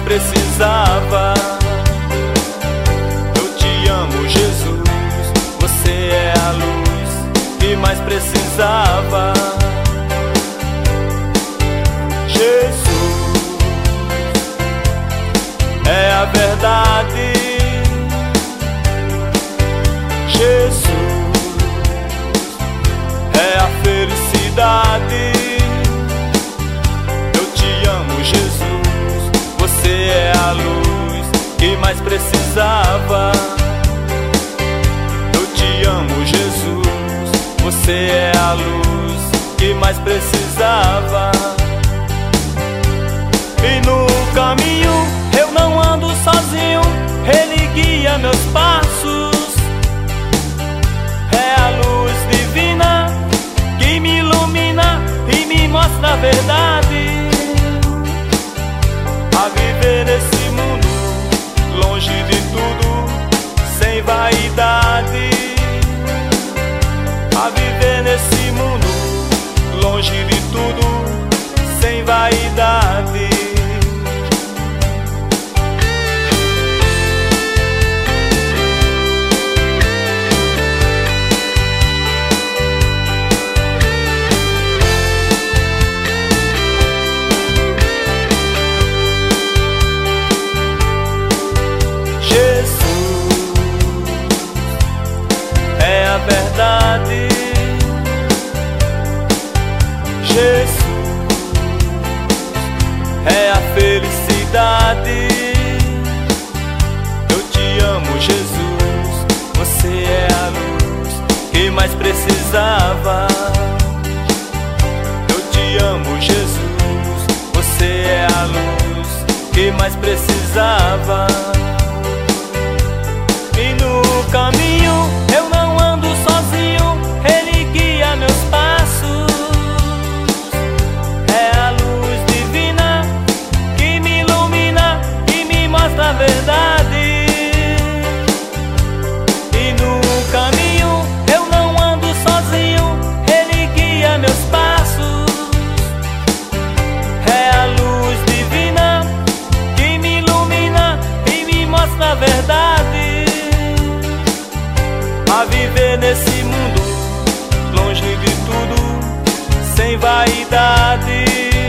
precisava. Eu te amo, Jesus, você é a luz que mais precisava. Jesus é a verdade. Jesus é a felicidade. Eu te amo, Jesus, você é a luz que mais precisava. Eu te amo, Jesus, você é a luz que mais precisava. E no caminho eu não ando sozinho, Ele guia meus passos. É a luz divina que me ilumina e me mostra a verdade. A viver nesse mundo, longe de tudo, sem vaidade. A viver nesse mundo, longe de tudo, sem vaidade. Verdade, Jesus é a felicidade. Eu te amo, Jesus, você é a luz que mais precisava. Eu te amo, Jesus, você é a luz que mais precisava. E no caminho eu não ando sozinho, Ele guia meus passos. É a luz divina que me ilumina e me mostra a verdade. E no caminho eu não ando sozinho, Ele guia meus passos. É a luz divina que me ilumina e me mostra a verdade. A viver nesse mundo, longe de tudo, sem vaidade.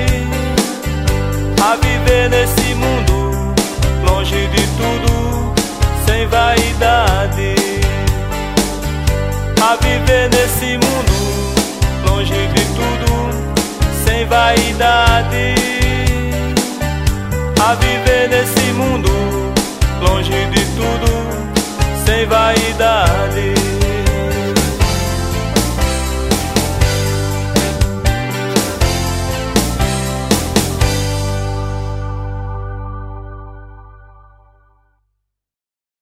A viver nesse mundo, longe de tudo, sem vaidade. A viver nesse mundo, longe de tudo, sem vaidade. A viver nesse mundo, longe de tudo, sem vaidade.